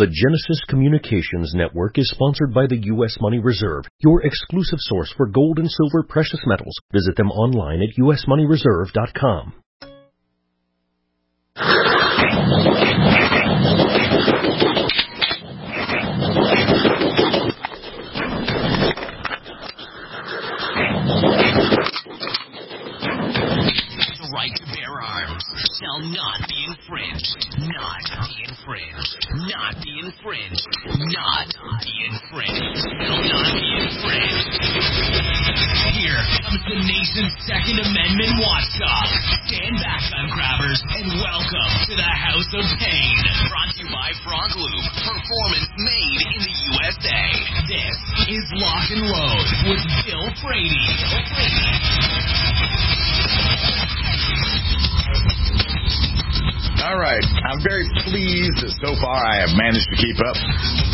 The Genesis Communications Network is sponsored by the U.S. Money Reserve, your exclusive source for gold and silver precious metals. Visit them online at usmoneyreserve.com. The right to bear arms shall not be infringed. Not be infringed. Not be infringed. Not be infringed. Shall not be infringed. Here comes the nation's Second Amendment watchdog. Stand back, gun grabbers, and welcome to the House of Pain. Brought to you by Frog Loop. Performance made in the USA. This is Lock and Load with Bill Frady. All right. I'm very pleased that so far I have managed to keep up.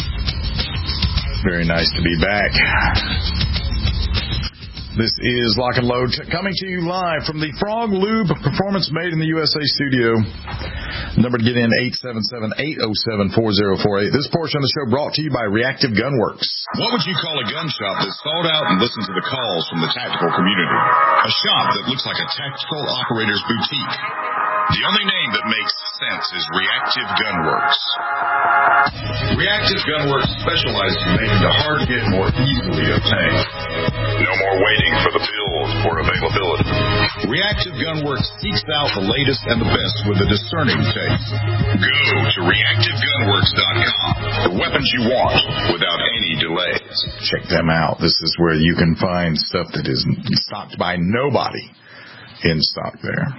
Very nice to be back. This is Lock and Load coming to you live from the Frog Lube Performance Made in the USA studio. Number to get in, 877-807-4048. This portion of the show brought to you by Reactive Gunworks. What would you call a gun shop that's sold out and listens to the calls from the tactical community? A shop that looks like a tactical operator's boutique. The only name that makes sense is Reactive Gunworks. Reactive Gunworks specializes in making the hard hit more easily obtained. No more waiting for the build or availability. Reactive Gunworks seeks out the latest and the best with a discerning taste. Go to reactivegunworks.com. The weapons you want without any delays. Check them out. This is where you can find stuff that is stocked by nobody in stock there.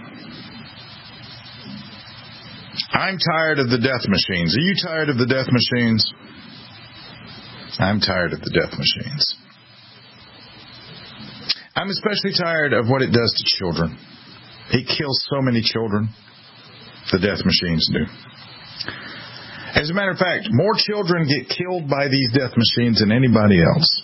I'm tired of the death machines. Are you tired of the death machines? I'm tired of the death machines. I'm especially tired of what it does to children. It kills so many children. The death machines do. As a matter of fact, more children get killed by these death machines than anybody else.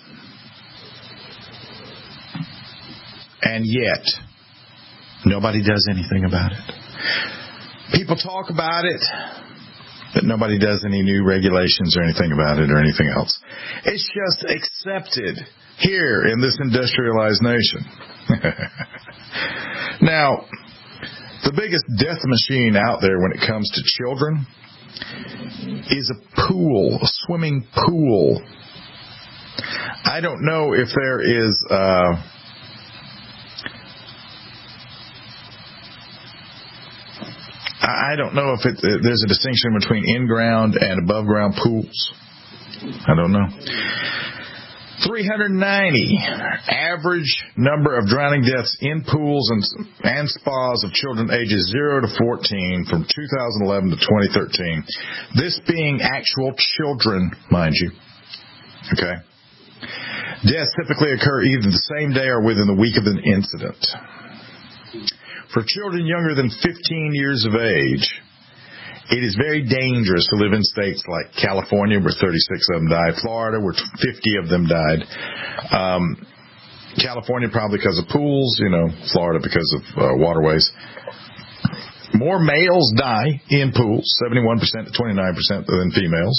And yet, nobody does anything about it. People talk about it, but nobody does any new regulations or anything about it or anything else. It's just accepted here in this industrialized nation. Now, the biggest death machine out there when it comes to children is a pool, a swimming pool. I don't know if there is I don't know if there's a distinction between in-ground and above-ground pools. I don't know. 390 average number of drowning deaths in pools and spas of children ages 0 to 14 from 2011 to 2013. This being actual children, mind you. Okay. Deaths typically occur either the same day or within the week of an incident. For children younger than 15 years of age, it is very dangerous to live in states like California, where 36 of them died, Florida, where 50 of them died, California probably because of pools, Florida because of waterways. More males die in pools, 71% to 29% than females.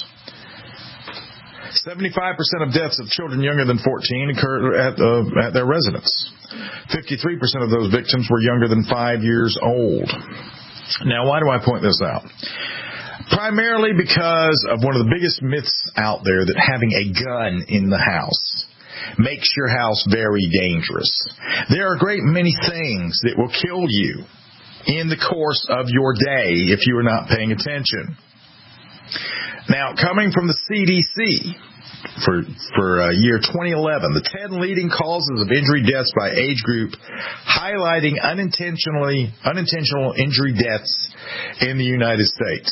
75% of deaths of children younger than 14 occur at their residence. 53% of those victims were younger than 5 years old. Now, why do I point this out? Primarily because of one of the biggest myths out there, that having a gun in the house makes your house very dangerous. There are a great many things that will kill you in the course of your day if you are not paying attention. Now, coming from the CDC, for year 2011, the 10 leading causes of injury deaths by age group, highlighting unintentional injury deaths in the United States.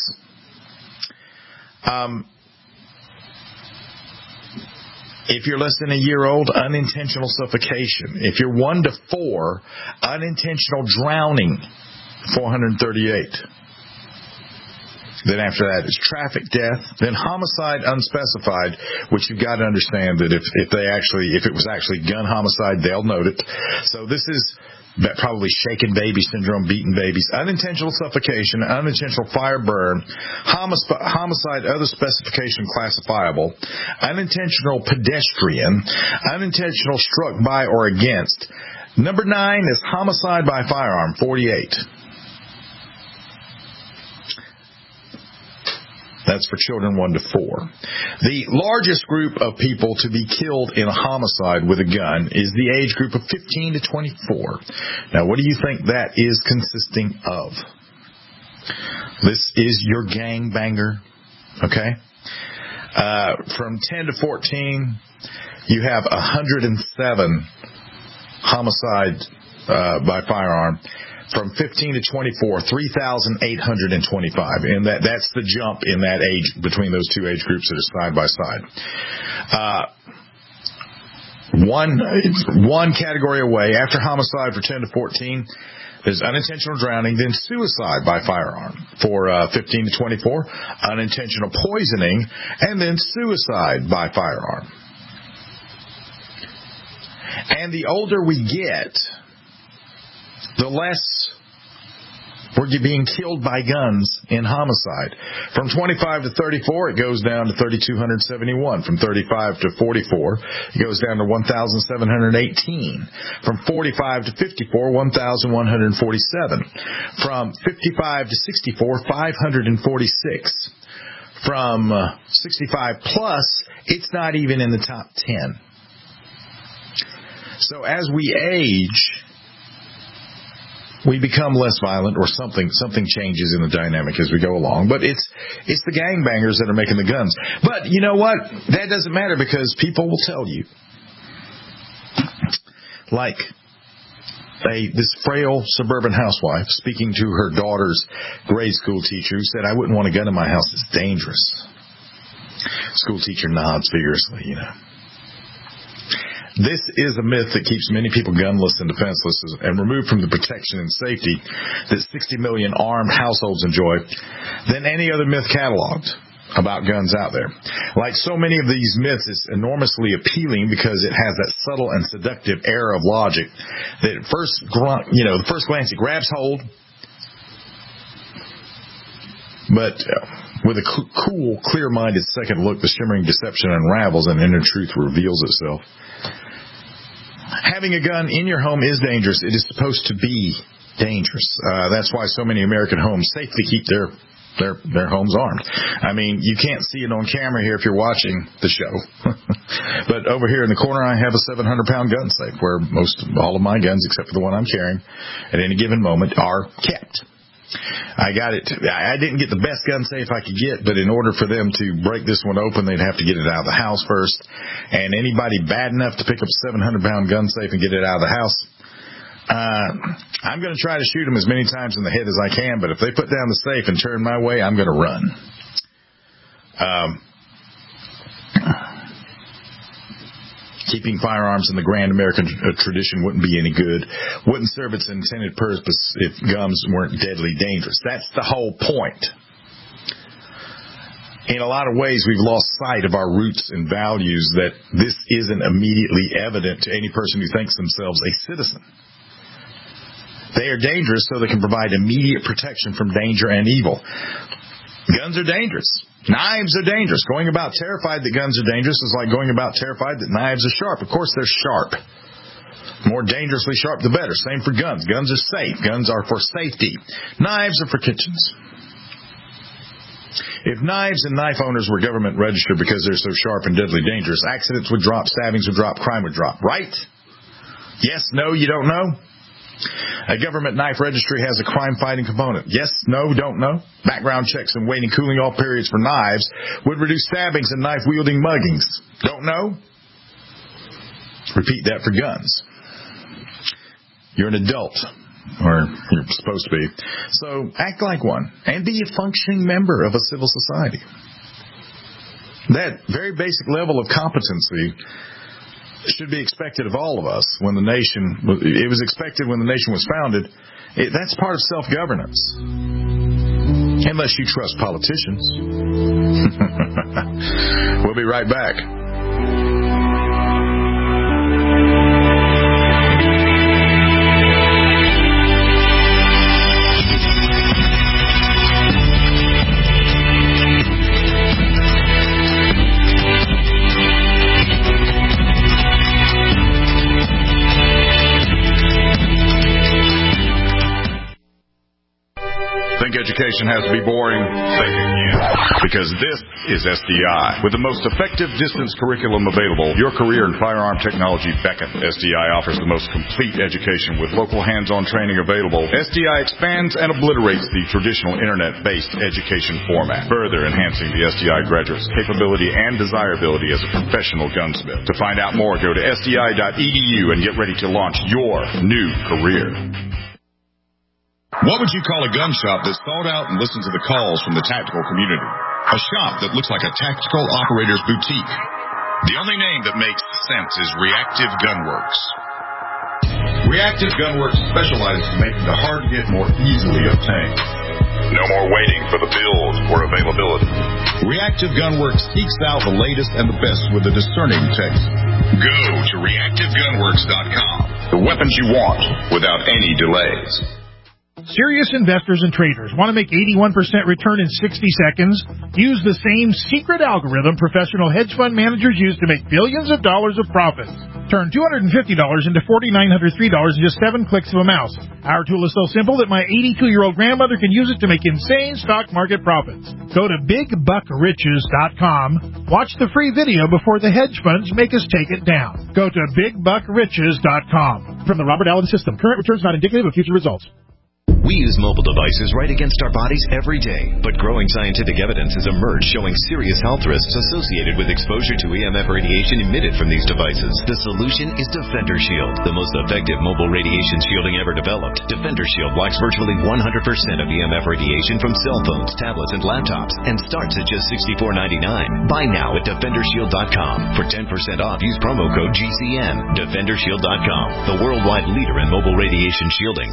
If you're less than a year old, unintentional suffocation. If you're 1 to 4, unintentional drowning, 438. Then after that is traffic death, then homicide unspecified, which you've got to understand that if it was actually gun homicide, they'll note it. So this is probably shaken baby syndrome, beaten babies, unintentional suffocation, unintentional fire burn, homicide, other specification classifiable, unintentional pedestrian, unintentional struck by or against. Number 9 is homicide by firearm, 48. That's for children 1 to 4. The largest group of people to be killed in a homicide with a gun is the age group of 15 to 24. Now, what do you think that is consisting of? This is your gangbanger, okay? From 10 to 14, you have 107 homicide by firearm. From 15 to 24, 3,825. And that's the jump in that age between those two age groups that are side by side. One category away, after homicide for 10 to 14, there's unintentional drowning, then suicide by firearm for 15 to 24, unintentional poisoning, and then suicide by firearm. And the older we get, the less we're being killed by guns in homicide. From 25 to 34, it goes down to 3,271. From 35 to 44, it goes down to 1,718. From 45 to 54, 1,147. From 55 to 64, 546. From 65 plus, it's not even in the top 10. So as we age, we become less violent, or something changes in the dynamic as we go along. But it's the gangbangers that are making the guns. But you know what? That doesn't matter, because people will tell you. Like this frail suburban housewife speaking to her daughter's grade school teacher, who said, "I wouldn't want a gun in my house. It's dangerous." School teacher nods vigorously, you know. This is a myth that keeps many people gunless and defenseless and removed from the protection and safety that 60 million armed households enjoy than any other myth cataloged about guns out there. Like so many of these myths, it's enormously appealing because it has that subtle and seductive air of logic that at first glance it grabs hold, but with a cool, clear-minded second look, the shimmering deception unravels and inner truth reveals itself. Having a gun in your home is dangerous. It is supposed to be dangerous. That's why so many American homes safely keep their homes armed. I mean, you can't see it on camera here if you're watching the show. But over here in the corner, I have a 700-pound gun safe where all of my guns, except for the one I'm carrying, at any given moment, are kept. I didn't get the best gun safe I could get, but in order for them to break this one open, they'd have to get it out of the house first. And anybody bad enough to pick up a 700-pound gun safe and get it out of the house, I'm going to try to shoot them as many times in the head as I can, but if they put down the safe and turn my way, I'm going to run. Keeping firearms in the grand American tradition wouldn't be any good. Wouldn't serve its intended purpose if guns weren't deadly dangerous. That's the whole point. In a lot of ways, we've lost sight of our roots and values that this isn't immediately evident to any person who thinks themselves a citizen. They are dangerous so they can provide immediate protection from danger and evil. Guns are dangerous. Knives are dangerous. Going about terrified that guns are dangerous is like going about terrified that knives are sharp. Of course, they're sharp. More dangerously sharp, the better. Same for guns. Guns are safe. Guns are for safety. Knives are for kitchens. If knives and knife owners were government registered because they're so sharp and deadly dangerous, accidents would drop, stabbings would drop, crime would drop. Right? Yes, no, you don't know? A government knife registry has a crime-fighting component. Yes, no, don't know. Background checks and waiting cooling off periods for knives would reduce stabbings and knife-wielding muggings. Don't know? Repeat that for guns. You're an adult, or you're supposed to be. So act like one and be a functioning member of a civil society. That very basic level of competency should be expected of all of us when it was expected when the nation was founded. That's part of self-governance. Unless you trust politicians. We'll be right back. education has to be boring, think again. Because this is SDI. With the most effective distance curriculum available, your career in firearm technology beckons. SDI offers the most complete education with local hands-on training available. SDI expands and obliterates the traditional internet-based education format, further enhancing the SDI graduate's capability and desirability as a professional gunsmith. To find out more, go to sdi.edu and get ready to launch your new career. What would you call a gun shop that's thought out and listens to the calls from the tactical community? A shop that looks like a tactical operator's boutique. The only name that makes sense is Reactive Gunworks. Reactive Gunworks specializes in making the hard-to-get more easily obtained. No more waiting for the build or availability. Reactive Gunworks seeks out the latest and the best with a discerning taste. Go to reactivegunworks.com. The weapons you want without any delays. Serious investors and traders want to make 81% return in 60 seconds? Use the same secret algorithm professional hedge fund managers use to make billions of dollars of profits. Turn $250 into $4,903 in just 7 clicks of a mouse. Our tool is so simple that my 82-year-old grandmother can use it to make insane stock market profits. Go to BigBuckRiches.com. Watch the free video before the hedge funds make us take it down. Go to BigBuckRiches.com. From the Robert Allen System, current returns not indicative of future results. We use mobile devices right against our bodies every day, but growing scientific evidence has emerged showing serious health risks associated with exposure to EMF radiation emitted from these devices. The solution is Defender Shield, the most effective mobile radiation shielding ever developed. Defender Shield blocks virtually 100% of EMF radiation from cell phones, tablets, and laptops, and starts at just $64.99. Buy now at DefenderShield.com. For 10% off, use promo code GCN. DefenderShield.com, the worldwide leader in mobile radiation shielding.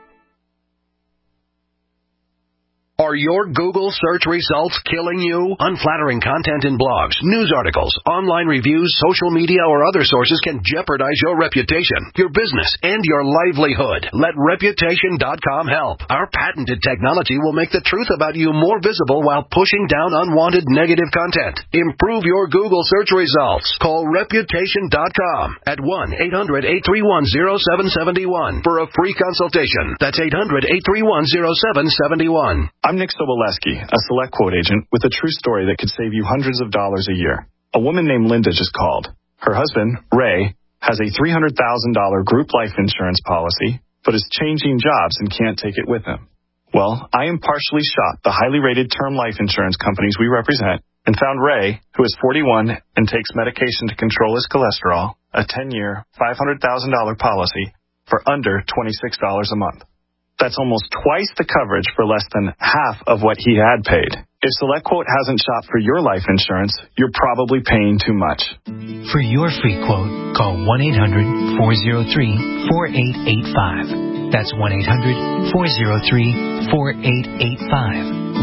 Are your Google search results killing you? Unflattering content in blogs, news articles, online reviews, social media, or other sources can jeopardize your reputation, your business, and your livelihood. Let Reputation.com help. Our patented technology will make the truth about you more visible while pushing down unwanted negative content. Improve your Google search results. Call Reputation.com at 1-800-831-0771 for a free consultation. That's 800-831-0771. I'm Nick Soboleski, a Select Quote agent with a true story that could save you hundreds of dollars a year. A woman named Linda just called. Her husband, Ray, has a $300,000 group life insurance policy, but is changing jobs and can't take it with him. Well, I impartially shot the highly rated term life insurance companies we represent and found Ray, who is 41 and takes medication to control his cholesterol, a 10-year, $500,000 policy for under $26 a month. That's almost twice the coverage for less than half of what he had paid. If SelectQuote hasn't shopped for your life insurance, you're probably paying too much. For your free quote, call 1-800-403-4885. That's 1-800-403-4885.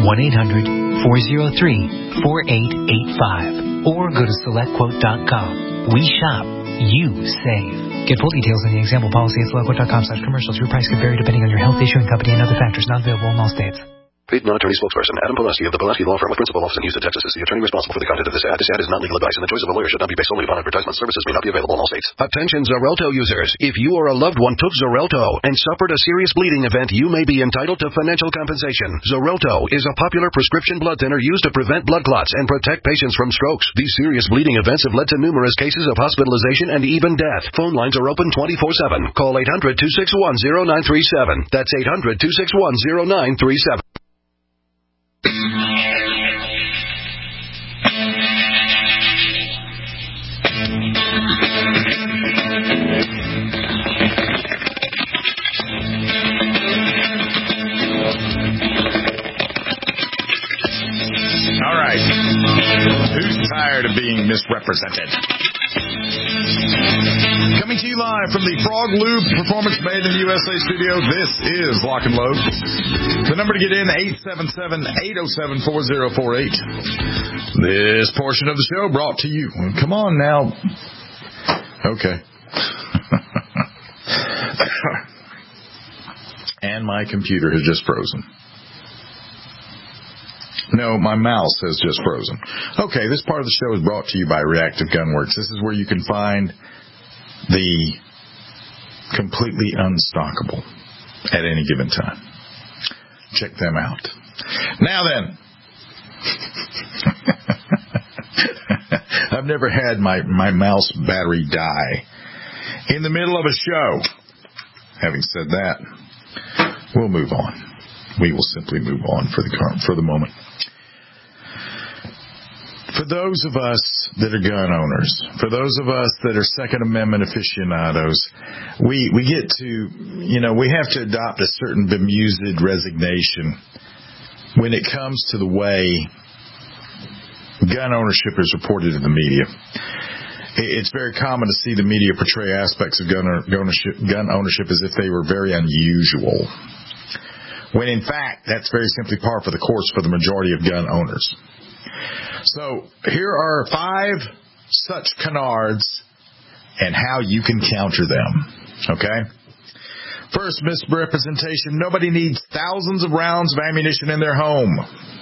1-800-403-4885. Or go to SelectQuote.com. We shop. You save. Get full details in the example policy at SelectQuote.com/commercials. Your price could vary depending on your health, issuing company, and other factors. Not available in all states. Paid non-attorney spokesperson Adam Pileski of the Pileski Law Firm with principal office in Houston, Texas is the attorney responsible for the content of this ad. This ad is not legal advice, and the choice of a lawyer should not be based solely upon advertisement. Services may not be available in all states. Attention Xarelto users. If you or a loved one took Xarelto and suffered a serious bleeding event, you may be entitled to financial compensation. Xarelto is a popular prescription blood thinner used to prevent blood clots and protect patients from strokes. These serious bleeding events have led to numerous cases of hospitalization and even death. Phone lines are open 24/7. Call 800-261-0937. That's 800-261-0937. All right. Who's tired of being misrepresented? Coming to you live from the Frog Loop Performance Made in the USA studio, this is Lock and Load. The number to get in, 877-807-4048. This portion of the show brought to you. Come on now. Okay. And my computer has just frozen. No, my mouse has just frozen. Okay, this part of the show is brought to you by Reactive Gunworks. This is where you can find the completely unstockable at any given time. Check them out. Now then, I've never had my mouse battery die in the middle of a show. Having said that, we'll move on. We will simply move on for the moment. For those of us that are gun owners, for those of us that are Second Amendment aficionados, we get to, we have to adopt a certain bemused resignation when it comes to the way gun ownership is reported in the media. It's very common to see the media portray aspects of gun ownership as if they were very unusual, when in fact that's very simply par for the course for the majority of gun owners. So here are 5 such canards and how you can counter them. Okay? First, misrepresentation. Nobody needs thousands of rounds of ammunition in their home.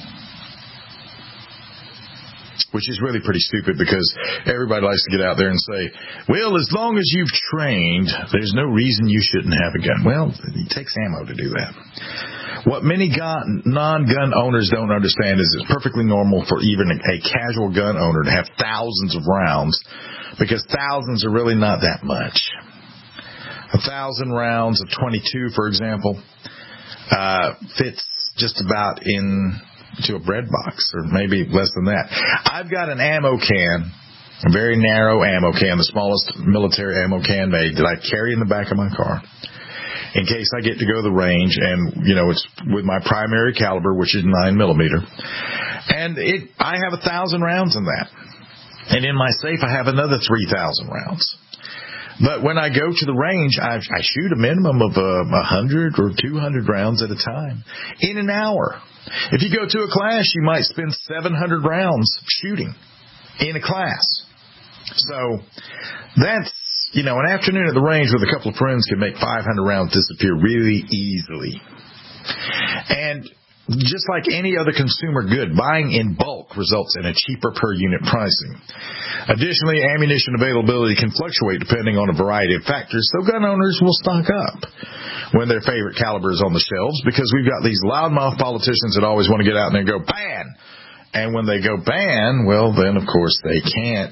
Which is really pretty stupid because everybody likes to get out there and say, well, as long as you've trained, there's no reason you shouldn't have a gun. Well, it takes ammo to do that. What many non-gun owners don't understand is it's perfectly normal for even a casual gun owner to have thousands of rounds, because thousands are really not that much. 1,000 rounds of .22, for example, fits just about into a bread box, or maybe less than that. I've got an ammo can, a very narrow ammo can, the smallest military ammo can made, that I carry in the back of my car, in case I get to go to the range, and, it's with my primary caliber, which is 9mm. And I have 1,000 rounds in that. And in my safe, I have another 3,000 rounds. But when I go to the range, I shoot a minimum of 100 or 200 rounds at a time in an hour. If you go to a class, you might spend 700 rounds shooting in a class. So that's, an afternoon at the range with a couple of friends can make 500 rounds disappear really easily. And just like any other consumer good, buying in bulk results in a cheaper per unit pricing. Additionally, ammunition availability can fluctuate depending on a variety of factors, so gun owners will stock up when their favorite caliber is on the shelves, because we've got these loudmouth politicians that always want to get out there and go, ban! And when they go ban, well, then, of course, they can't,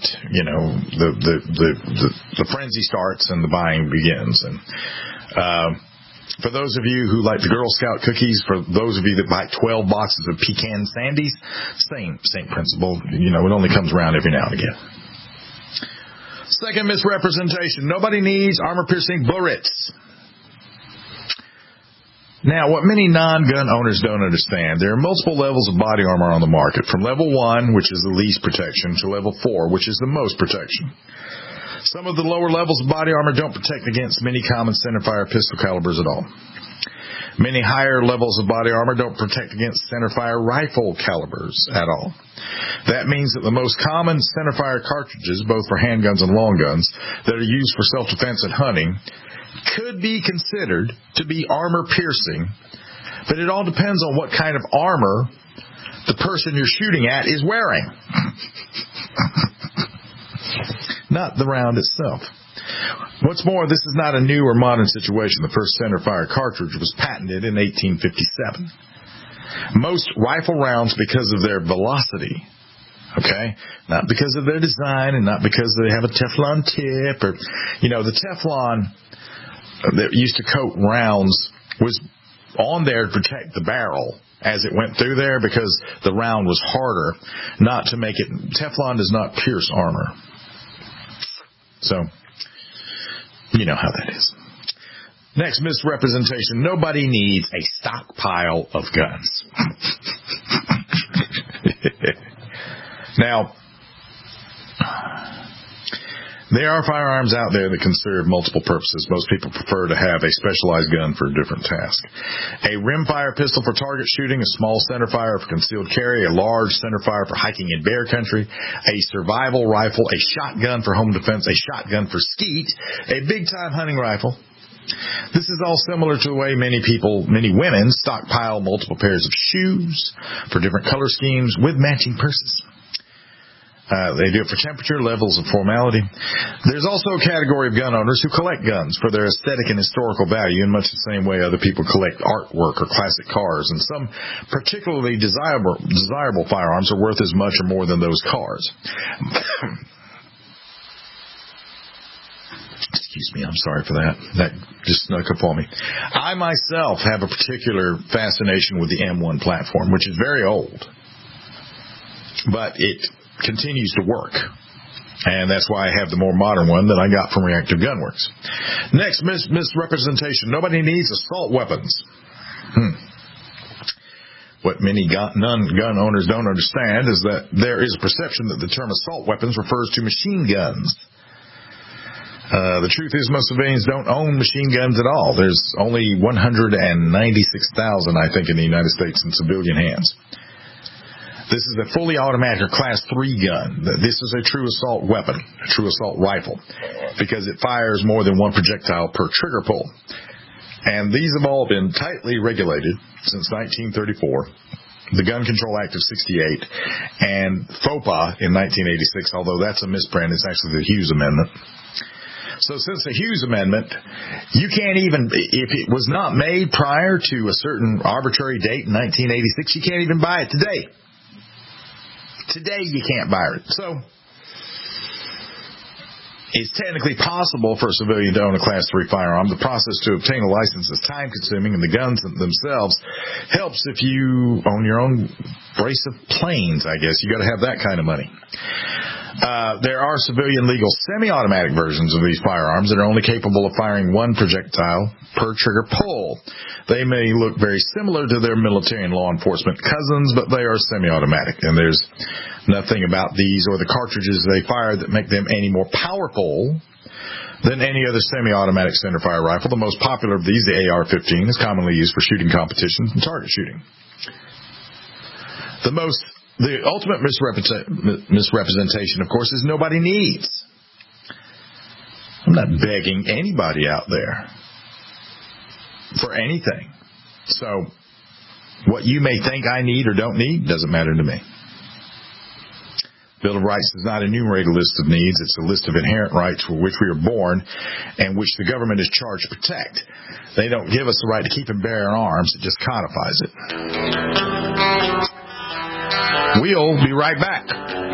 the frenzy starts and the buying begins. And for those of you who like the Girl Scout cookies, for those of you that buy 12 boxes of pecan sandies, same principle. It only comes around every now and again. Second misrepresentation. Nobody needs armor-piercing bullets. Now, what many non-gun owners don't understand, there are multiple levels of body armor on the market, from level 1, which is the least protection, to level 4, which is the most protection. Some of the lower levels of body armor don't protect against many common centerfire pistol calibers at all. Many higher levels of body armor don't protect against centerfire rifle calibers at all. That means that the most common centerfire cartridges, both for handguns and long guns, that are used for self-defense and hunting, could be considered to be armor-piercing, but it all depends on what kind of armor the person you're shooting at is wearing. Not the round itself. What's more, this is not a new or modern situation. The first centerfire cartridge was patented in 1857. Most rifle rounds, because of their velocity, not because of their design and not because they have a Teflon tip, or, the Teflon that used to coat rounds was on there to protect the barrel as it went through there, because the round was harder, not to make it. Teflon does not pierce armor. So, you know how that is. Next misrepresentation. Nobody needs a stockpile of guns. Now, there are firearms out there that can serve multiple purposes. Most people prefer to have a specialized gun for a different task. A rimfire pistol for target shooting, a small centerfire for concealed carry, a large centerfire for hiking in bear country, a survival rifle, a shotgun for home defense, a shotgun for skeet, a big-time hunting rifle. This is all similar to the way many women stockpile multiple pairs of shoes for different color schemes with matching purses. They do it for temperature, levels, and formality. There's also a category of gun owners who collect guns for their aesthetic and historical value in much the same way other people collect artwork or classic cars. And some particularly desirable firearms are worth as much or more than those cars. Excuse me, I'm sorry for that. That just snuck up on me. I myself have a particular fascination with the M1 platform, which is very old, but it continues to work. And that's why I have the more modern one that I got from Reactive Gunworks. Next, misrepresentation. Nobody needs assault weapons. What many gun owners don't understand is that there is a perception that the term assault weapons refers to machine guns. The truth is most civilians don't own machine guns at all. There's only 196,000, I think, in the United States in civilian hands. This is a fully automatic or Class 3 gun. This is a true assault weapon, a true assault rifle, because it fires more than one projectile per trigger pull. And these have all been tightly regulated since 1934, the Gun Control Act of 68, and FOPA in 1986, although that's a misprint. It's actually the Hughes Amendment. So since the Hughes Amendment, you can't even, if it was not made prior to a certain arbitrary date in 1986, you can't even buy it today. Today you can't buy it. So it's technically possible for a civilian to own a Class 3 firearm. The process to obtain a license is time-consuming, and the guns themselves helps if you own your own brace of planes, I guess. You got to have that kind of money. There are civilian legal semi-automatic versions of these firearms that are only capable of firing one projectile per trigger pull. They may look very similar to their military and law enforcement cousins, but they are semi-automatic, and there's nothing about these or the cartridges they fire that make them any more powerful than any other semi-automatic centerfire rifle. The most popular of these, the AR-15, is commonly used for shooting competitions and target shooting. The ultimate misrepresentation, of course, is nobody needs. I'm not begging anybody out there for anything. So what you may think I need or don't need doesn't matter to me. Bill of Rights does not enumerate a list of needs. It's a list of inherent rights for which we are born and which the government is charged to protect. They don't give us the right to keep and bear arms. It just codifies it. We'll be right back.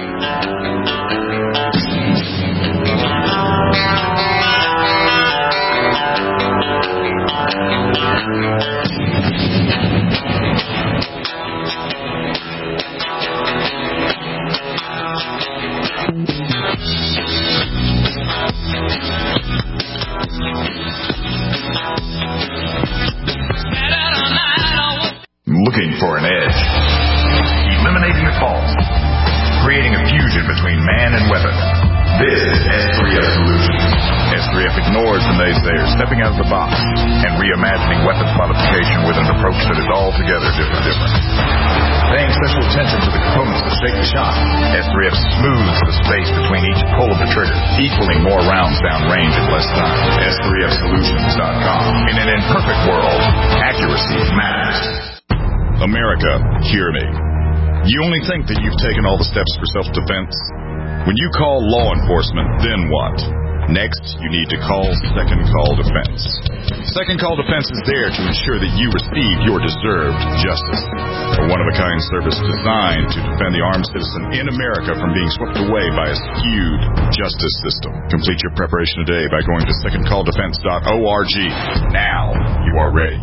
Looking for an edge. Eliminating the false. Creating a fusion between man and weapon. This is S3F Solutions. S3F ignores the naysayers, stepping out of the box and reimagining weapons modification with an approach that is altogether different. Paying special attention to the components that shake the shot, S3F smooths the space between each pull of the trigger, equaling more rounds down range in less time. S3FSolutions.com. In an imperfect world, accuracy matters. America, hear me. You only think that you've taken all the steps for self-defense? When you call law enforcement, then what? Next, you need to call Second Call Defense. Second Call Defense is there to ensure that you receive your deserved justice. A one-of-a-kind service designed to defend the armed citizen in America from being swept away by a skewed justice system. Complete your preparation today by going to secondcalldefense.org. Now you are ready.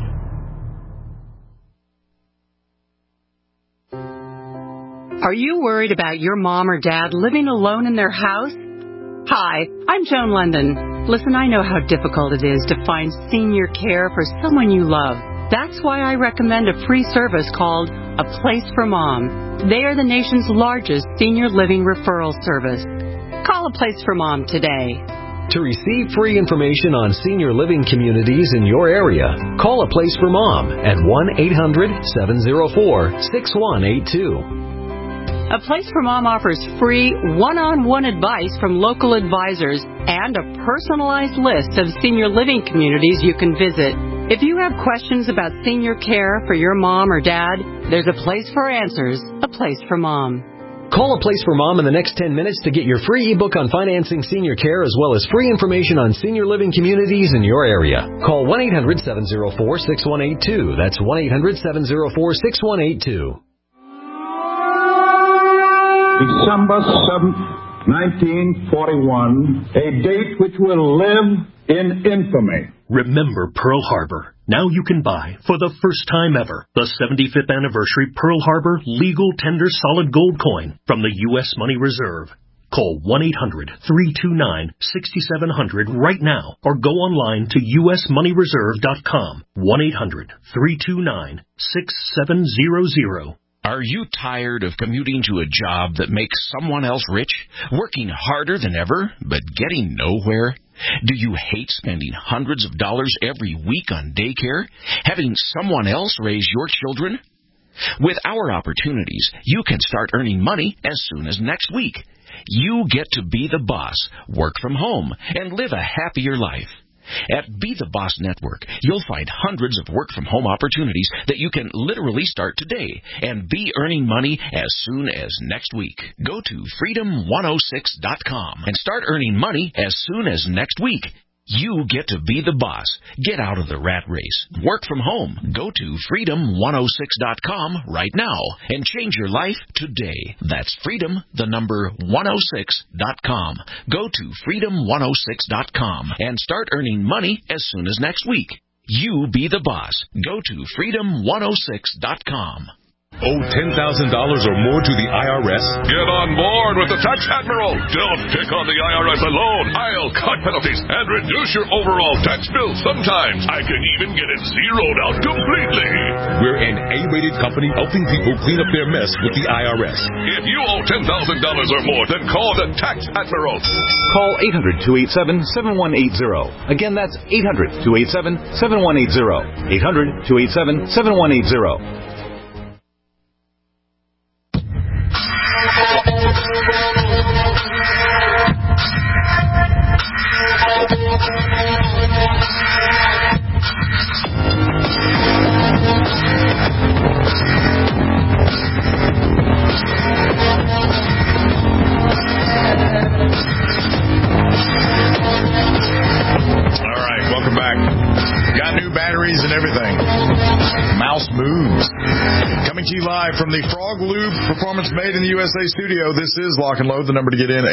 Are you worried about your mom or dad living alone in their house? Hi, I'm Joan London. Listen, I know how difficult it is to find senior care for someone you love. That's why I recommend a free service called A Place for Mom. They are the nation's largest senior living referral service. Call A Place for Mom today. To receive free information on senior living communities in your area, call A Place for Mom at 1-800-704-6182. A Place for Mom offers free one-on-one advice from local advisors and a personalized list of senior living communities you can visit. If you have questions about senior care for your mom or dad, there's a place for answers, A Place for Mom. Call A Place for Mom in the next 10 minutes to get your free ebook on financing senior care as well as free information on senior living communities in your area. Call 1-800-704-6182. That's 1-800-704-6182. December 7th, 1941, a date which will live in infamy. Remember Pearl Harbor. Now you can buy, for the first time ever, the 75th anniversary Pearl Harbor Legal Tender Solid Gold Coin from the U.S. Money Reserve. Call 1-800-329-6700 right now or go online to usmoneyreserve.com. 1-800-329-6700. Are you tired of commuting to a job that makes someone else rich, working harder than ever, but getting nowhere? Do you hate spending hundreds of dollars every week on daycare, having someone else raise your children? With our opportunities, you can start earning money as soon as next week. You get to be the boss, work from home, and live a happier life. At Be the Boss Network, you'll find hundreds of work-from-home opportunities that you can literally start today and be earning money as soon as next week. Go to freedom106.com and start earning money as soon as next week. You get to be the boss. Get out of the rat race. Work from home. Go to freedom106.com right now and change your life today. That's freedom106.com. Go to freedom106.com and start earning money as soon as next week. You be the boss. Go to freedom106.com. Owe $10,000 or more to the IRS? Get on board with the Tax Admiral. Don't pick on the IRS alone. I'll cut penalties and reduce your overall tax bill. Sometimes I can even get it zeroed out completely. We're an A-rated company helping people clean up their mess with the IRS. If you owe $10,000 or more, then call the Tax Admiral. Call 800-287-7180. Again, that's 800-287-7180. 800-287-7180. And everything. Mouse moves. Coming to you live from the Frog Lube Performance Made in the USA studio. This is Lock and Load. The number to get in,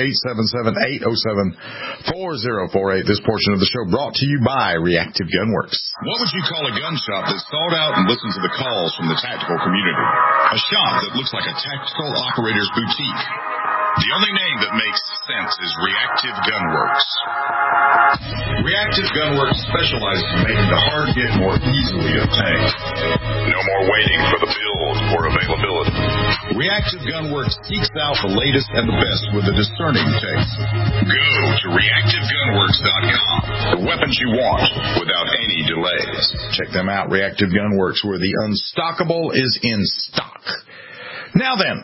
877-807-4048. This portion of the show brought to you by Reactive Gunworks. What would you call a gun shop that's sold out and listens to the calls from the tactical community? A shop that looks like a tactical operator's boutique. The only name that makes sense is Reactive Gunworks. Reactive Gunworks specializes in making the hard get more easily obtained. No more waiting for the build or availability. Reactive Gunworks seeks out the latest and the best with a discerning taste. Go to reactivegunworks.com for weapons you want without any delays. Check them out, Reactive Gunworks, where the unstockable is in stock. Now then.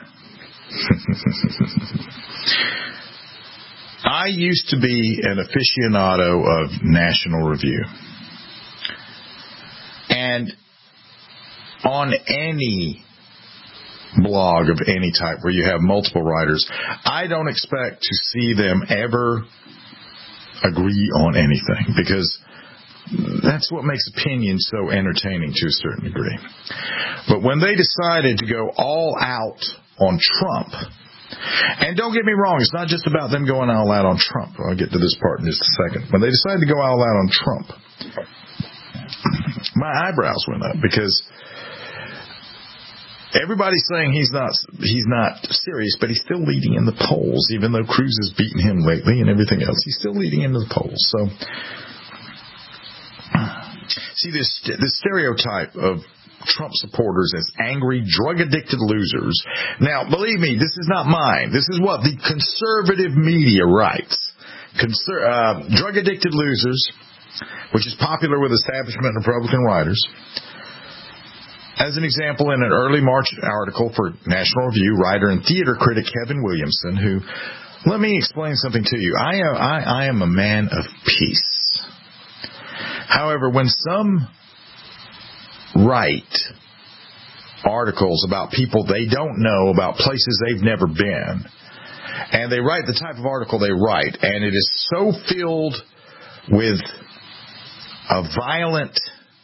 I used to be an aficionado of National Review. And on any blog of any type where you have multiple writers, I don't expect to see them ever agree on anything, because that's what makes opinion so entertaining to a certain degree. But when they decided to go all out on Trump, and don't get me wrong, it's not just about them going all out on Trump. I'll get to this part in just a second. When they decided to go all out on Trump, my eyebrows went up, because everybody's saying he's not serious, but he's still leading in the polls, even though Cruz has beaten him lately and everything else. He's still leading into the polls. So, see, this stereotype of Trump supporters as angry, drug-addicted losers. Now, believe me, this is not mine. This is what the conservative media writes. Drug-addicted losers, which is popular with establishment Republican writers. As an example, in an early March article for National Review, writer and theater critic Kevin Williamson, who, let me explain something to you. I am a man of peace. However, when some write articles about people they don't know, about places they've never been. And they write the type of article they write, and it is so filled with a violent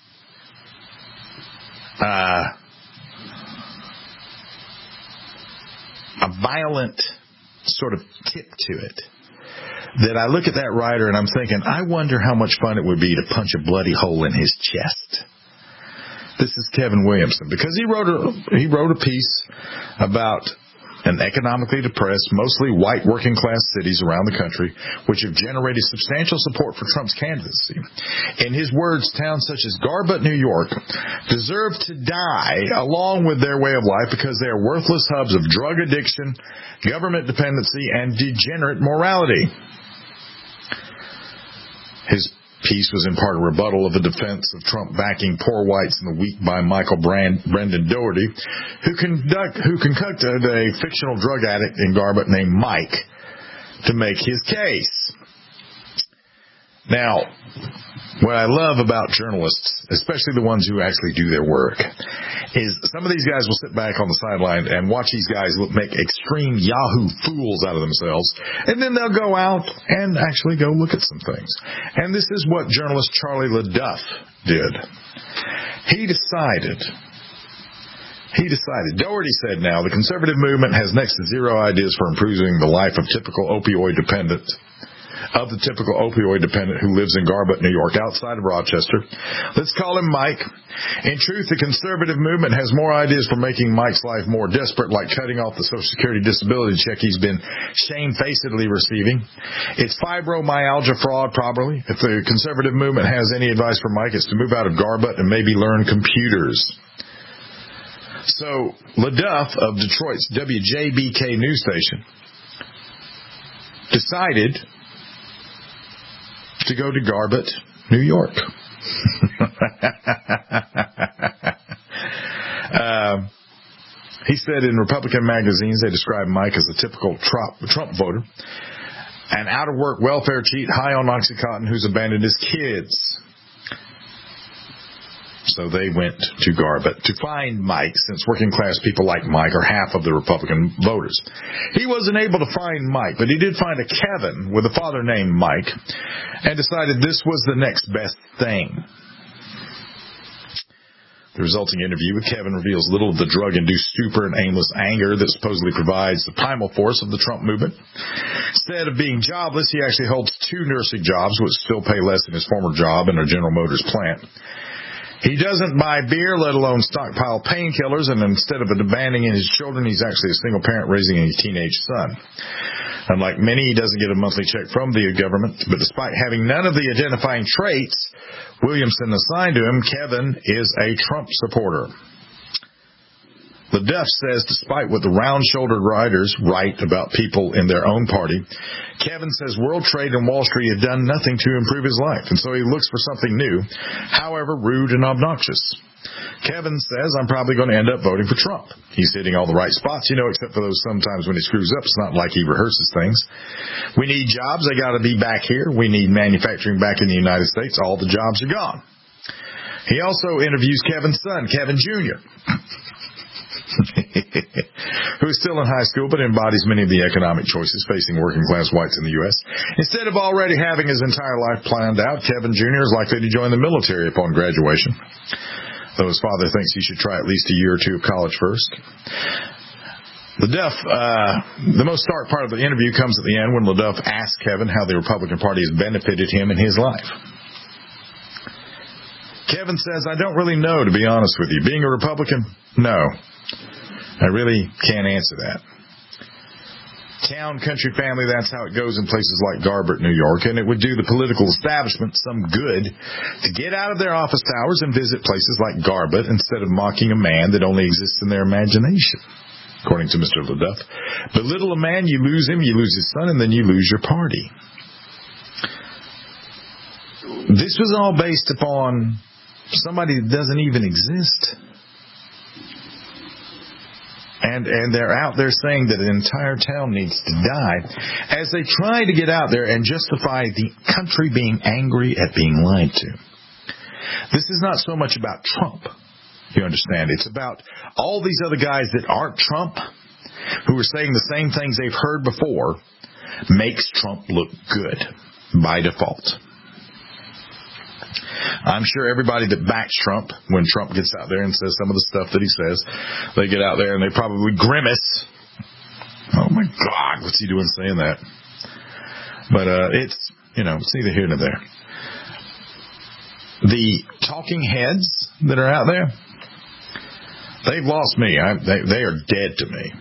sort of tip to it, that I look at that writer and I'm thinking, I wonder how much fun it would be to punch a bloody hole in his chest. This is Kevin Williamson, because he wrote a piece about an economically depressed, mostly white working-class cities around the country, which have generated substantial support for Trump's candidacy. In his words, towns such as Garbutt, New York, deserve to die along with their way of life because they are worthless hubs of drug addiction, government dependency, and degenerate morality. His piece was in part a rebuttal of the defense of Trump backing poor whites in the week by Michael Brendan Doherty, who concocted a fictional drug addict in Garbutt named Mike to make his case. Now, what I love about journalists, especially the ones who actually do their work, is some of these guys will sit back on the sideline and watch these guys make extreme Yahoo fools out of themselves, and then they'll go out and actually go look at some things. And this is what journalist Charlie LaDuff did. He decided, Doherty said now, the conservative movement has next to zero ideas for improving the life of the typical opioid dependent who lives in Garbutt, New York, outside of Rochester. Let's call him Mike. In truth, the conservative movement has more ideas for making Mike's life more desperate, like cutting off the Social Security disability check he's been shamefacedly receiving. It's fibromyalgia fraud, probably. If the conservative movement has any advice for Mike, it's to move out of Garbutt and maybe learn computers. So, LaDuff of Detroit's WJBK news station decided to go to Garbutt, New York. He said in Republican magazines they described Mike as a typical Trump voter, an out-of-work welfare cheat, high on Oxycontin, who's abandoned his kids. So they went to Garbutt to find Mike, since working-class people like Mike are half of the Republican voters. He wasn't able to find Mike, but he did find a Kevin with a father named Mike and decided this was the next best thing. The resulting interview with Kevin reveals little of the drug-induced stupor and aimless anger that supposedly provides the primal force of the Trump movement. Instead of being jobless, he actually holds 2 nursing jobs, which still pay less than his former job in a General Motors plant. He doesn't buy beer, let alone stockpile painkillers, and instead of abandoning his children, he's actually a single parent raising a teenage son. Unlike many, he doesn't get a monthly check from the government, but despite having none of the identifying traits Williamson assigned to him, Kevin is a Trump supporter. LaDuff says despite what the round-shouldered writers write about people in their own party, Kevin says World Trade and Wall Street have done nothing to improve his life, and so he looks for something new, however rude and obnoxious. Kevin says, I'm probably going to end up voting for Trump. He's hitting all the right spots, except for those sometimes when he screws up. It's not like he rehearses things. We need jobs. They got to be back here. We need manufacturing back in the United States. All the jobs are gone. He also interviews Kevin's son, Kevin Jr., who is still in high school but embodies many of the economic choices facing working-class whites in the U.S. Instead of already having his entire life planned out, Kevin Jr. is likely to join the military upon graduation, though his father thinks he should try at least a year or 2 of college first. The most stark part of the interview comes at the end when LaDuff asks Kevin how the Republican Party has benefited him in his life. Kevin says, I don't really know, to be honest with you. Being a Republican? No. I really can't answer that. Town, country, family, that's how it goes in places like Garbutt, New York, and it would do the political establishment some good to get out of their office towers and visit places like Garbutt instead of mocking a man that only exists in their imagination, according to Mr. LaDuff. Belittle a man, you lose him, you lose his son, and then you lose your party. This was all based upon somebody that doesn't even exist. And they're out there saying that an entire town needs to die as they try to get out there and justify the country being angry at being lied to. This is not so much about Trump. You understand? It's about all these other guys that aren't Trump, who are saying the same things they've heard before, makes Trump look good by default. I'm sure everybody that backs Trump, when Trump gets out there and says some of the stuff that he says, they get out there and they probably grimace. Oh my God, what's he doing saying that? But it's neither here nor there. The talking heads that are out there, they've lost me. They are dead to me.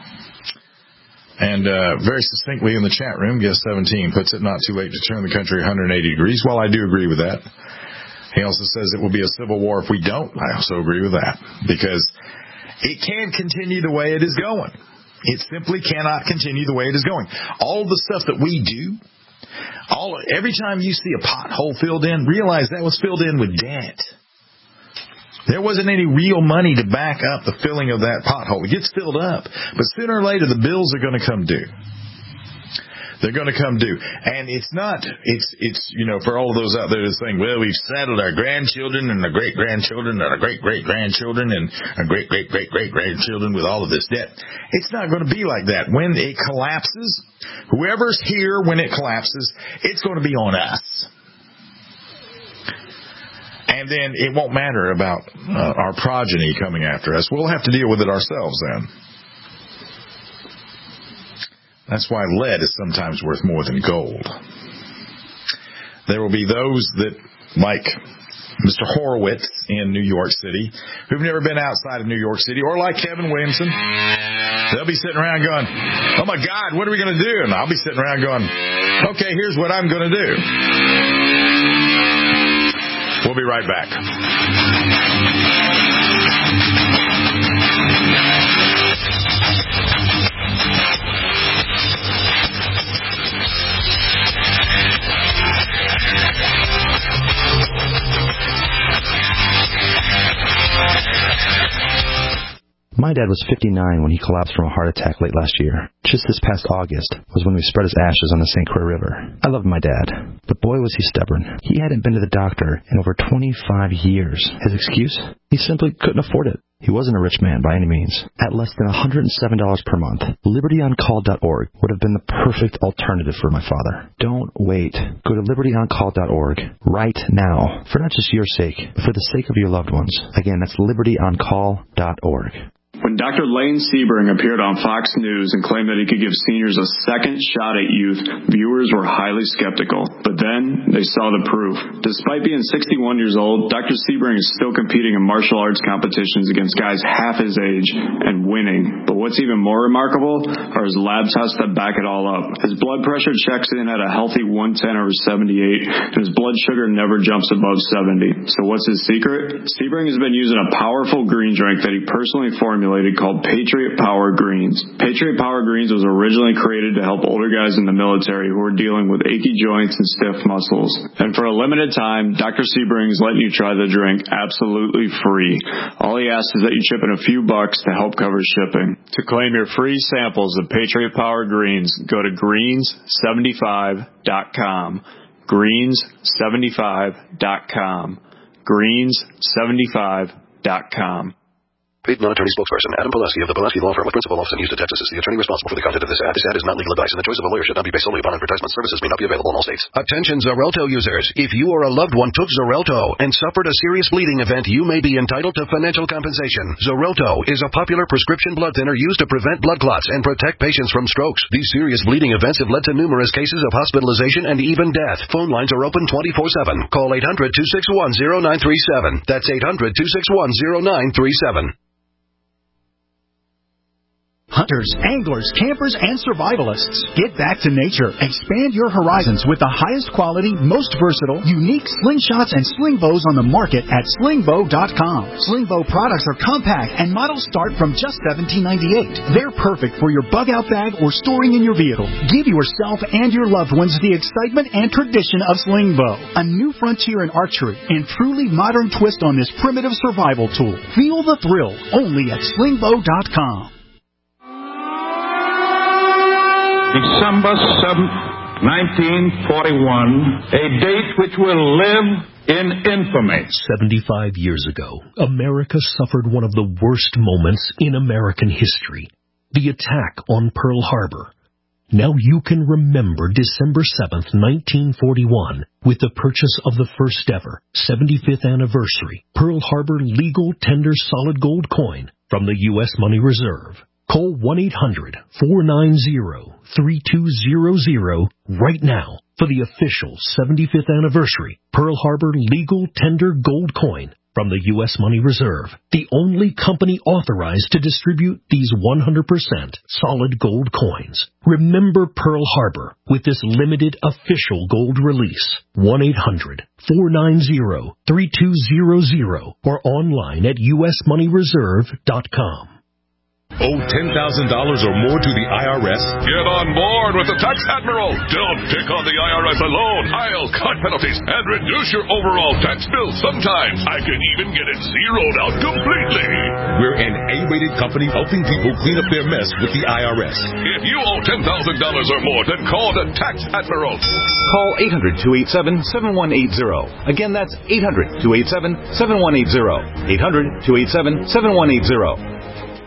And very succinctly in the chat room, Guest 17 puts it not too late to turn the country 180 degrees. Well, I do agree with that. He also says it will be a civil war if we don't. I also agree with that. Because it can't continue the way it is going. It simply cannot continue the way it is going. All the stuff that we do, every time you see a pothole filled in, realize that was filled in with debt. There wasn't any real money to back up the filling of that pothole. It gets filled up, but sooner or later the bills are going to come due. They're going to come due. And it's for all of those out there that's saying, well, we've saddled our grandchildren and our great-grandchildren and our great-great-grandchildren and our great-great-great-great-grandchildren with all of this debt. It's not going to be like that. When it collapses, whoever's here when it collapses, it's going to be on us. And then it won't matter about our progeny coming after us. We'll have to deal with it ourselves then. That's why lead is sometimes worth more than gold. There will be those that, like Mr. Horowitz in New York City, who've never been outside of New York City, or like Kevin Williamson, they'll be sitting around going, oh my God, what are we going to do? And I'll be sitting around going, okay, here's what I'm going to do. We'll be right back. My dad was 59 when he collapsed from a heart attack late last year. Just this past August was when we spread his ashes on the St. Croix River. I loved my dad, but boy was he stubborn. He hadn't been to the doctor in over 25 years. His excuse? He simply couldn't afford it. He wasn't a rich man by any means. At less than $107 per month, LibertyOnCall.org would have been the perfect alternative for my father. Don't wait. Go to LibertyOnCall.org right now, for not just your sake, but for the sake of your loved ones. Again, that's LibertyOnCall.org. When Dr. Lane Sebring appeared on Fox News and claimed that he could give seniors a second shot at youth, viewers were highly skeptical. But then they saw the proof. Despite being 61 years old, Dr. Sebring is still competing in martial arts competitions against guys half his age and winning. But what's even more remarkable are his lab tests that back it all up. His blood pressure checks in at a healthy 110/78, and his blood sugar never jumps above 70. So what's his secret? Sebring has been using a powerful green drink that he personally formulated called Patriot Power Greens. Patriot Power Greens was originally created to help older guys in the military who are dealing with achy joints and stiff muscles. And for a limited time, Dr. Sebring is letting you try the drink absolutely free. All he asks is that you chip in a few bucks to help cover shipping. To claim your free samples of Patriot Power Greens, go to greens75.com. Greens75.com. Greens75.com. Paid non-attorney spokesperson Adam Pulaski of the Pulaski Law Firm with principal office in Houston, Texas is the attorney responsible for the content of this ad. This ad is not legal advice, and the choice of a lawyer should not be based solely upon advertisement. Services may not be available in all states. Attention Xarelto users. If you or a loved one took Xarelto and suffered a serious bleeding event, you may be entitled to financial compensation. Xarelto is a popular prescription blood thinner used to prevent blood clots and protect patients from strokes. These serious bleeding events have led to numerous cases of hospitalization and even death. Phone lines are open 24/7. Call 800-261-0937. That's 800-261-0937. Hunters, anglers, campers, and survivalists. Get back to nature. Expand your horizons with the highest quality, most versatile, unique slingshots and sling bows on the market at slingbow.com. Slingbow products are compact and models start from just $17.98. They're perfect for your bug out bag or storing in your vehicle. Give yourself and your loved ones the excitement and tradition of Slingbow. A new frontier in archery and truly modern twist on this primitive survival tool. Feel the thrill only at slingbow.com. December 7th, 1941, a date which will live in infamy. 75 years ago, America suffered one of the worst moments in American history, the attack on Pearl Harbor. Now you can remember December 7th, 1941, with the purchase of the first ever 75th anniversary Pearl Harbor legal tender solid gold coin from the U.S. Money Reserve. Call 1-800-490-3200 right now for the official 75th anniversary Pearl Harbor legal tender gold coin from the U.S. Money Reserve, the only company authorized to distribute these 100% solid gold coins. Remember Pearl Harbor with this limited official gold release. 1-800-490-3200 or online at usmoneyreserve.com. Owe $10,000 or more to the IRS? Get on board with the Tax Admiral. Don't pick on the IRS alone. I'll cut penalties and reduce your overall tax bill. Sometimes I can even get it zeroed out completely. We're an A-rated company helping people clean up their mess with the IRS. If you owe $10,000 or more, then call the Tax Admiral. Call 800-287-7180. Again, that's 800-287-7180. 800-287-7180.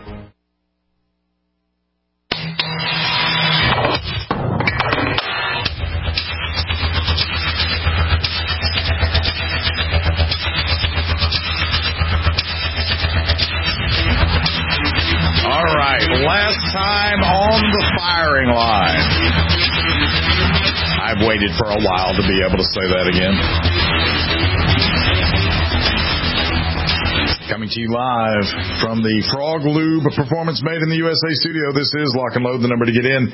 Last time on the firing line. I've waited for a while to be able to say that again. Coming to you live from the Frog Lube Performance Made in the USA studio. This is Lock and Load. The number to get in,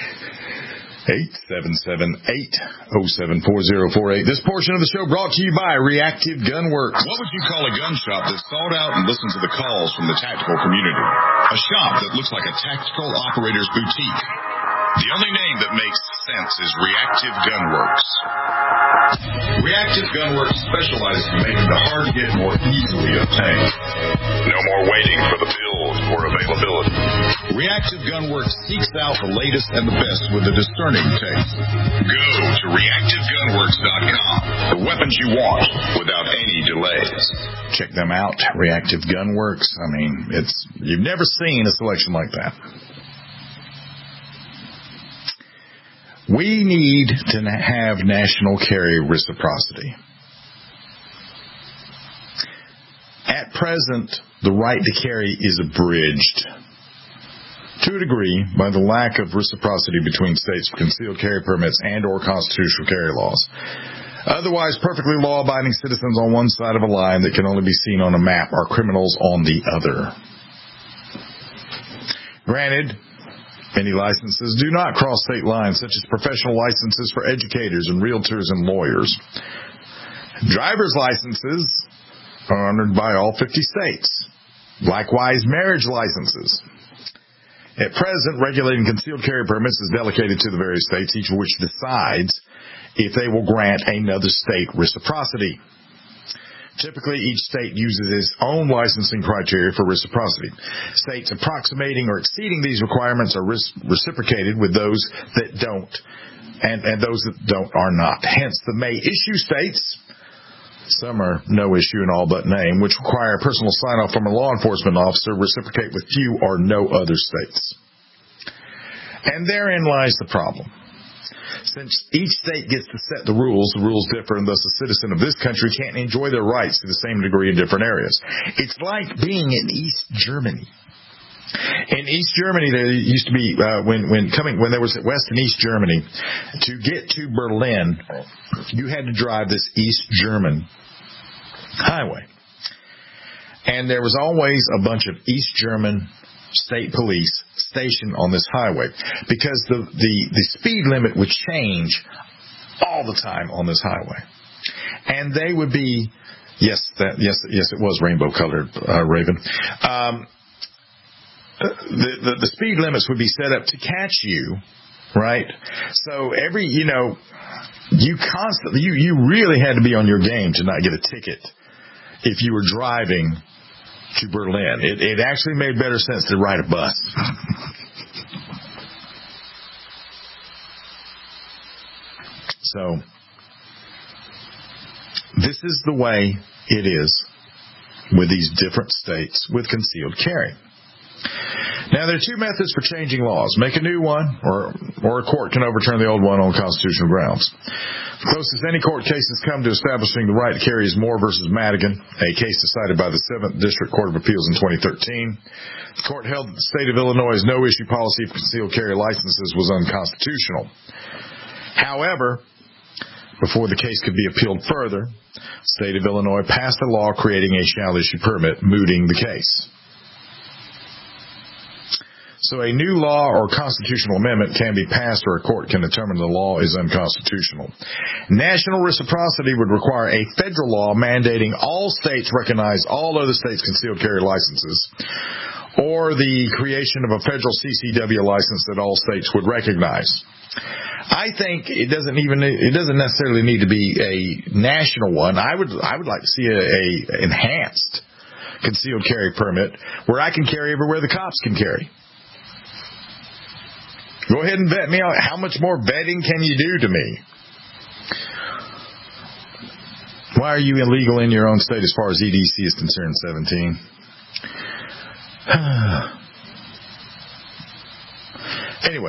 877-807-4048. This portion of the show brought to you by Reactive Gunworks. What would you call a gun shop that sought out and listened to the calls from the tactical community? A shop that looks like a tactical operator's boutique. The only name that makes sense is Reactive Gunworks. Reactive Gunworks specializes in making the hard get more easily obtained. No more waiting for the build or availability. Reactive Gunworks seeks out the latest and the best with a discerning taste. Go to reactivegunworks.com. The weapons you want without any delays. Check them out, Reactive Gunworks. I mean, you've never seen a selection like that. We need to have national carry reciprocity. At present, the right to carry is abridged to a degree by the lack of reciprocity between states for concealed carry permits and or constitutional carry laws. Otherwise, perfectly law-abiding citizens on one side of a line that can only be seen on a map are criminals on the other. Granted, many licenses do not cross state lines, such as professional licenses for educators and realtors and lawyers. Driver's licenses are honored by all 50 states. Likewise, marriage licenses. At present, regulating concealed carry permits is delegated to the various states, each of which decides if they will grant another state reciprocity. Typically, each state uses its own licensing criteria for reciprocity. States approximating or exceeding these requirements are reciprocated with those that don't, and those that don't are not. Hence, the may issue states, some are no issue in all but name, which require personal sign-off from a law enforcement officer, reciprocate with few or no other states. And therein lies the problem. Since each state gets to set the rules differ, and thus a citizen of this country can't enjoy their rights to the same degree in different areas. It's like being in East Germany. In East Germany, there used to be, when there was West and East Germany, to get to Berlin, you had to drive this East German highway. And there was always a bunch of East German state police stationed on this highway because the speed limit would change all the time on this highway. And they would be, yes, it was rainbow colored, Raven. The speed limits would be set up to catch you, right? So you really had to be on your game to not get a ticket if you were driving to Berlin. It actually made better sense to ride a bus. So This is the way it is with these different states with concealed carry. Now, there are two methods for changing laws. Make a new one, or a court can overturn the old one on constitutional grounds. The closest any court case has come to establishing the right to carry is Moore v. Madigan, a case decided by the 7th District Court of Appeals in 2013. The court held that the state of Illinois' no-issue policy of concealed carry licenses was unconstitutional. However, before the case could be appealed further, the state of Illinois passed a law creating a shall-issue permit, mooting the case. So a new law or constitutional amendment can be passed, or a court can determine the law is unconstitutional. National reciprocity would require a federal law mandating all states recognize all other states' concealed carry licenses, or the creation of a federal CCW license that all states would recognize. I think it doesn't necessarily need to be a national one. I would like to see a enhanced concealed carry permit where I can carry everywhere the cops can carry. Go ahead and vet me out. How much more vetting can you do to me? Why are you illegal in your own state as far as EDC is concerned, 17? Anyway,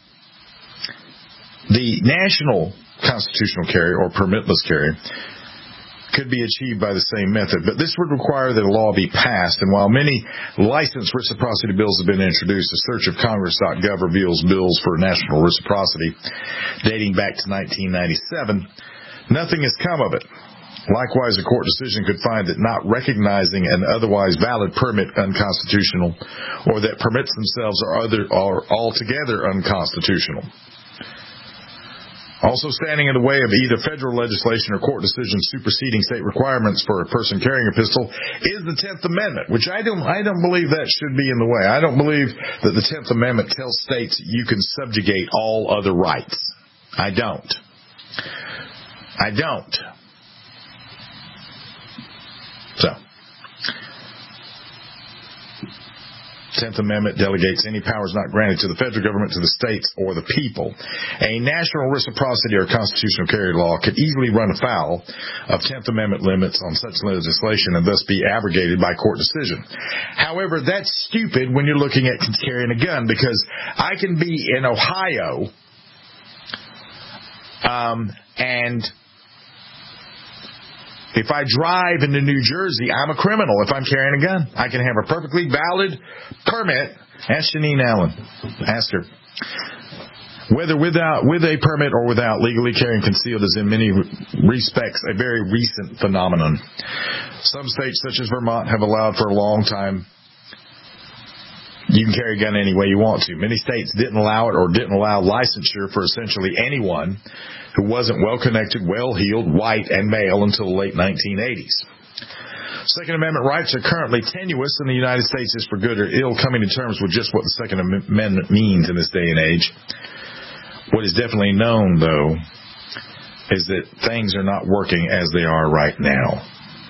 the national constitutional carry or permitless carry could be achieved by the same method, but this would require that a law be passed. And while many licensed reciprocity bills have been introduced, a search of Congress.gov reveals bills for national reciprocity dating back to 1997. Nothing has come of it. Likewise, a court decision could find that not recognizing an otherwise valid permit unconstitutional, or that permits themselves are altogether unconstitutional. Also standing in the way of either federal legislation or court decisions superseding state requirements for a person carrying a pistol is the 10th Amendment, which I don't believe that should be in the way. I don't believe that the 10th Amendment tells states you can subjugate all other rights. I don't. 10th Amendment delegates any powers not granted to the federal government to the states or the people. A national reciprocity or constitutional carry law could easily run afoul of 10th Amendment limits on such legislation and thus be abrogated by court decision. However, that's stupid when you're looking at carrying a gun, because I can be in Ohio and if I drive into New Jersey, I'm a criminal if I'm carrying a gun. I can have a perfectly valid permit. Ask Janine Allen. Ask her. Whether with a permit or without, legally carrying concealed is in many respects a very recent phenomenon. Some states, such as Vermont, have allowed for a long time you can carry a gun any way you want to. Many states didn't allow it, or didn't allow licensure for essentially anyone who wasn't well-connected, well-heeled, white, and male until the late 1980s. Second Amendment rights are currently tenuous, and the United States is for good or ill coming to terms with just what the Second Amendment means in this day and age. What is definitely known, though, is that things are not working as they are right now.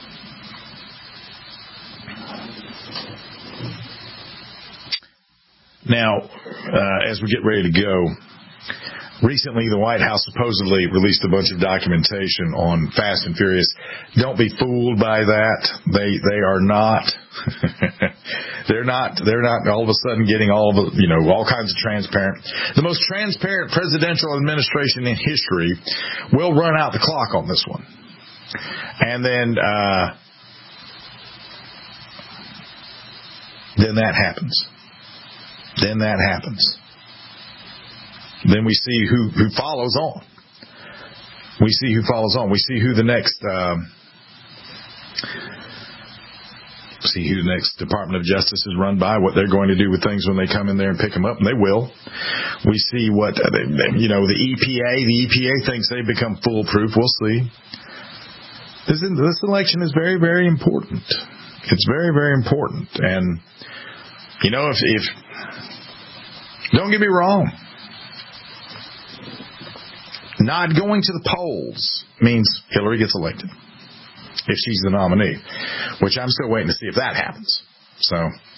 Now, as we get ready to go, recently the White House supposedly released a bunch of documentation on Fast and Furious. Don't be fooled by that. They are not. They're not all of a sudden getting all kinds of transparent. The most transparent presidential administration in history will run out the clock on this one. And then that happens. Then we see who follows on. We see who the next Department of Justice is run by, what they're going to do with things when they come in there and pick them up, and they will. We see what the EPA thinks they've become foolproof. We'll see. This election is very, very important. It's very, very important. And if don't get me wrong, not going to the polls means Hillary gets elected if she's the nominee, which I'm still waiting to see if that happens. So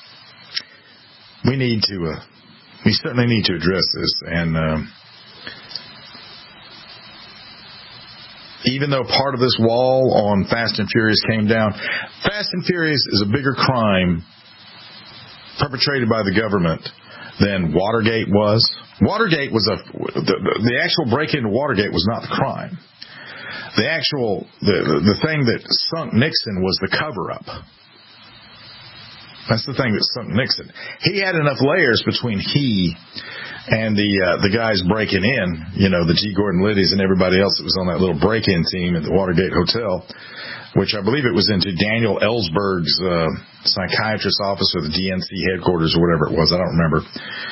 we certainly need to address this. And even though part of this wall on Fast and Furious came down, Fast and Furious is a bigger crime perpetrated by the government than Watergate was. Watergate was the actual break into Watergate was not the crime. The thing that sunk Nixon was the cover-up. That's the thing that sunk Nixon. He had enough layers between he and the guys breaking in, the G. Gordon Liddy's and everybody else that was on that little break-in team at the Watergate Hotel, which I believe it was into Daniel Ellsberg's psychiatrist's office or the DNC headquarters or whatever it was. I don't remember.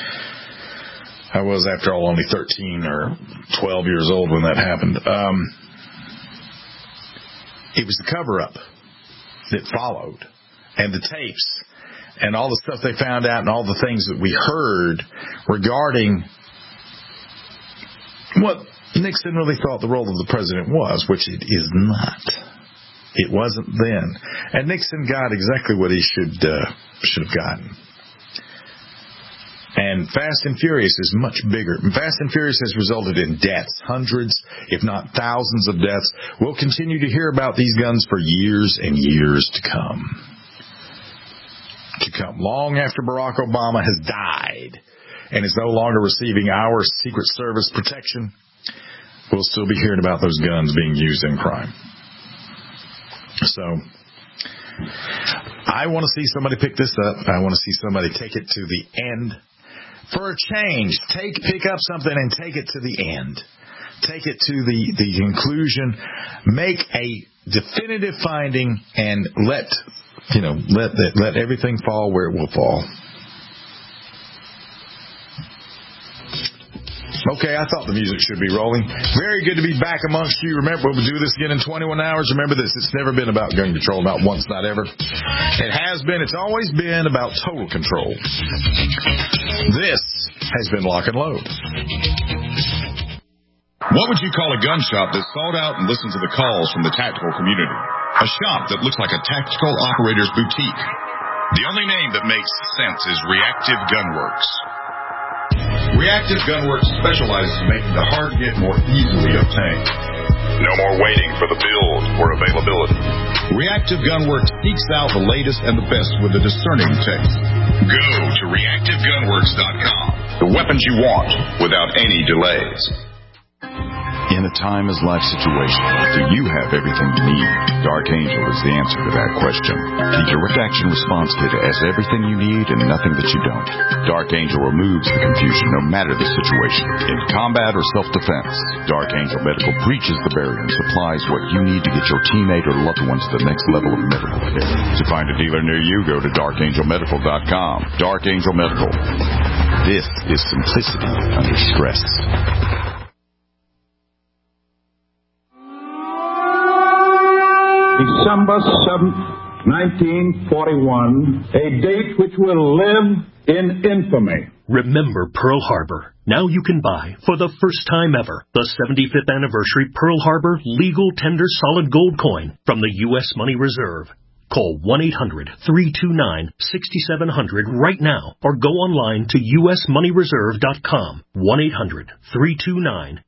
I was, after all, only 13 or 12 years old when that happened. It was the cover-up that followed, and the tapes, and all the stuff they found out, and all the things that we heard regarding what Nixon really thought the role of the president was, which it is not. It wasn't then. And Nixon got exactly what he should have gotten. And Fast and Furious is much bigger. Fast and Furious has resulted in deaths, hundreds, if not thousands of deaths. We'll continue to hear about these guns for years and years to come. Long after Barack Obama has died and is no longer receiving our Secret Service protection, we'll still be hearing about those guns being used in crime. So, I want to see somebody pick this up. I want to see somebody take it to the end. For a change, pick up something and take it to the end. Take it to the conclusion. Make a definitive finding and let everything fall where it will fall. Okay, I thought the music should be rolling. Very good to be back amongst you. Remember, we'll do this again in 21 hours. Remember this, it's never been about gun control, not once, not ever. It has been, it's always been about total control. This has been Lock and Load. What would you call a gun shop that's sold out and listens to the calls from the tactical community? A shop that looks like a tactical operator's boutique. The only name that makes sense is Reactive Gunworks. Reactive Gunworks specializes in making the hard get more easily obtained. No more waiting for the build or availability. Reactive Gunworks seeks out the latest and the best with a discerning taste. Go to reactivegunworks.com. The weapons you want without any delays. In a time-as-life situation, do you have everything you need? Dark Angel is the answer to that question. The Direct Action Response Kit has everything you need and nothing that you don't. Dark Angel removes the confusion no matter the situation. In combat or self-defense, Dark Angel Medical breaches the barrier and supplies what you need to get your teammate or loved one to the next level of medical care. To find a dealer near you, go to darkangelmedical.com. Dark Angel Medical. This is simplicity under stress. December 7th, 1941, a date which will live in infamy. Remember Pearl Harbor. Now you can buy, for the first time ever, the 75th anniversary Pearl Harbor Legal Tender Solid Gold Coin from the U.S. Money Reserve. Call 1-800-329-6700 right now or go online to usmoneyreserve.com. 1-800-329-6700.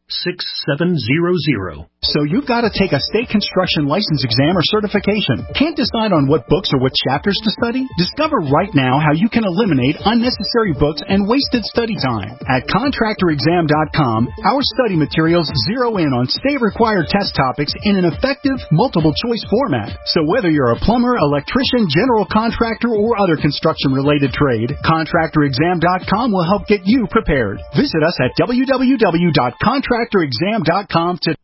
So you've got to take a state construction license exam or certification. Can't decide on what books or what chapters to study? Discover right now how you can eliminate unnecessary books and wasted study time. At contractorexam.com, our study materials zero in on state-required test topics in an effective, multiple-choice format. So whether you're a plumber, electrician, general contractor, or other construction-related trade, contractorexam.com will help get you prepared. Visit us at www.contractorexam.com today.